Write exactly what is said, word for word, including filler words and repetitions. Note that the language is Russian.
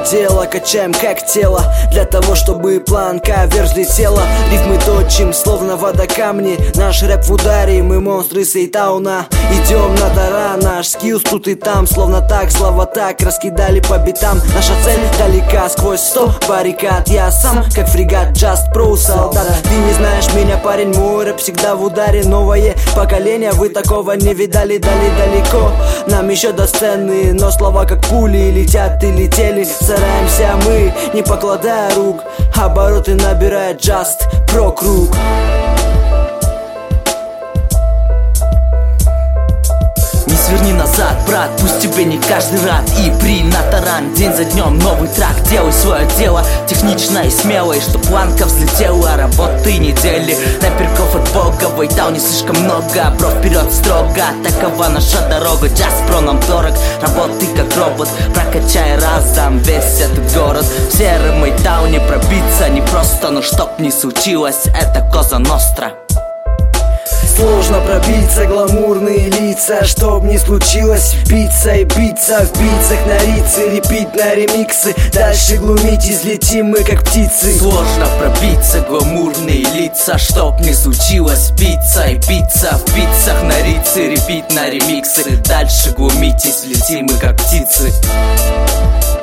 дело, качаем как тело, для того, чтобы планка вверх взлетела. Рифмы точим, словно вода камни. Наш рэп в ударе, мы монстры Сейтауна. Идем на таран, наш скиллс тут и там. Словно так, слова так, раскидали по битам. Наша цель далека, сквозь сто баррикад. Я сам, как фрегат, just pro солдат. Ты не знаешь меня, парень, мой рэп всегда в ударе. Новое поколение, вы такого не видали, дали далеко. Нам еще до сцены, но слова как пули летят и летели. Стараемся мы, не покладая рук, обороты набирает just про круг. Не сверни назад, брат, пусть тебе не каждый рад. И при на таран, день за днем новый трак. Делай свое дело, технично и смело. И чтоб планка взлетела, работы недели. Наперков от бога, в Эйтауне слишком много. Бро, вперед строго, такова наша дорога. Just про нам дорог, работай как робот. Прокачай разом весь этот город. В сером Эйтауне пробиться не просто. Но чтоб не случилось, это Коза Ностра. Сложно пробиться, гламурные лица. Чтоб не случилось, вбиться и биться. В битцах на рице, репит на ремиксы. Дальше глумить, излетим мы как птицы. Сложно пробиться, гламурные лица. Чтоб не случилось, биться и биться. В битцах на рице, репит на ремиксы. Дальше глумить, излетим мы как птицы.